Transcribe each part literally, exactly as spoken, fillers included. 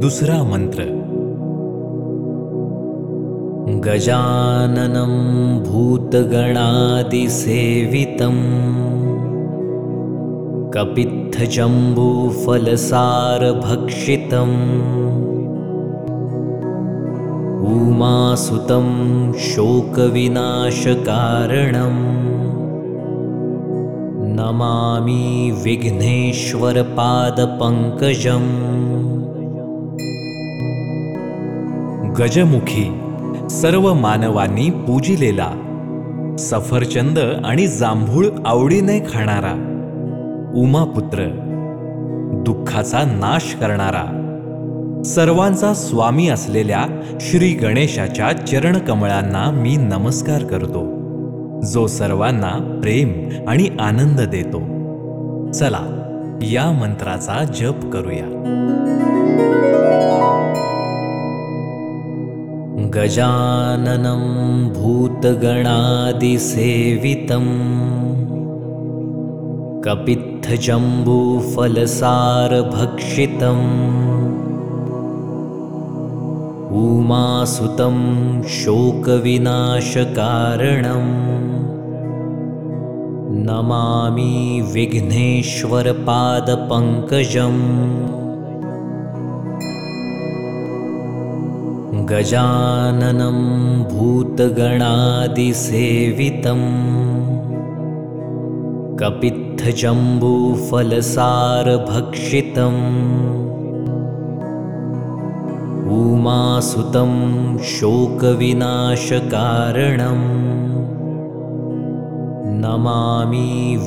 दुसरा मंत्र. गजाननं भूतगणादिसेवितं कपित्थजम्बूफलसारभक्षितम् उमासुतं शोकविनाशकारणम् नमामि विघ्नेश्वरपादपङ्कजम्. गजमुखी सर्व मानवांनी पूजिलेला, सफरचंद आणि जांभूळ आवडीने खाणारा, उमापुत्र, दुःखाचा नाश करणारा, सर्वांचा स्वामी असलेल्या श्री गणेशाच्या चरणकमळांना मी नमस्कार करतो, जो सर्वांना प्रेम आणि आनंद देतो. चला या मंत्राचा जप करूया. गजाननं भूतगणादिसेवितं कपित्थजम्बूफलसारभक्षितम् उमासुतं शोकविनाशकारणम् नमामि विघ्नेश्वरपादपङ्कजम्. गजाननं भूतगणादिसेवितं कपित्थजम्बूफलसारभक्षितम् उमासुतं शोकविनाशकारणम् नमामि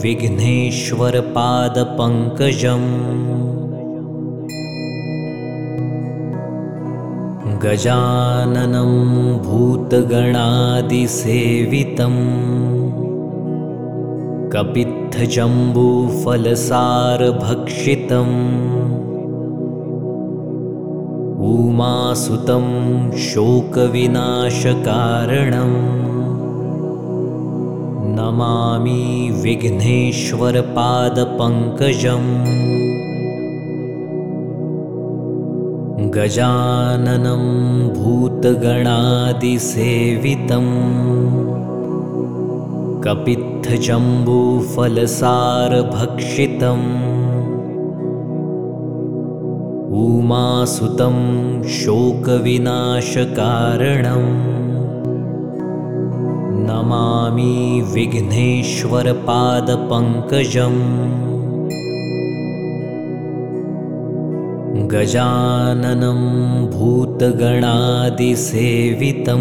विघ्नेश्वरपादपङ्कजम्. गजाननं भूतगणादिसेवितं कपित्थजम्बूफलसारभक्षितम् उमासुतं शोकविनाशकारणम् नमामि विघ्नेश्वरपादपङ्कजम्. गजाननं भूतगणादिसेवितं कपित्थजम्बूफलसारभक्षितम् उमासुतं शोकविनाशकारणम् नमामि विघ्नेश्वरपादपङ्कजम्. गजाननं भूतगणादिसेवितं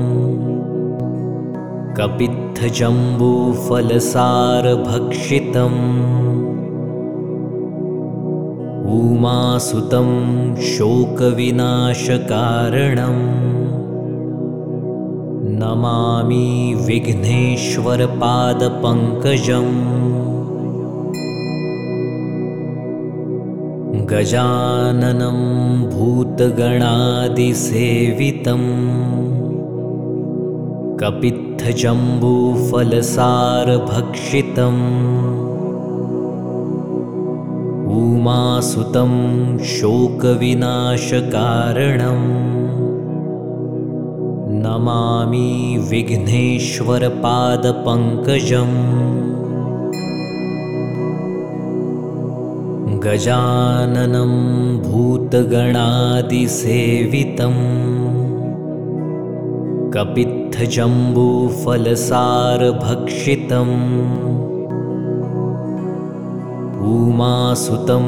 कपित्थजम्बूफलसारभक्षितम् उमासुतं शोकविनाशकारणम् नमामि विघ्नेश्वरपादपङ्कजम्. गजाननं भूतगणादिसेवितं कपित्थजम्बूफलसारभक्षितम् उमासुतं शोकविनाशकारणम् नमामि विघ्नेश्वरपादपङ्कजम्. गजाननं भूतगणादिसेवितं कपित्थजम्बूफलसारभक्षितम् उमासुतं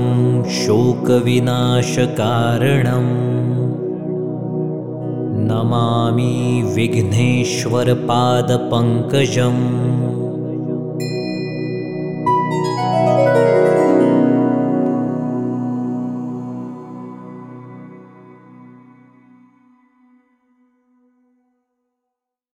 शोकविनाशकारणम् नमामि विघ्नेश्वरपादपङ्कजम्.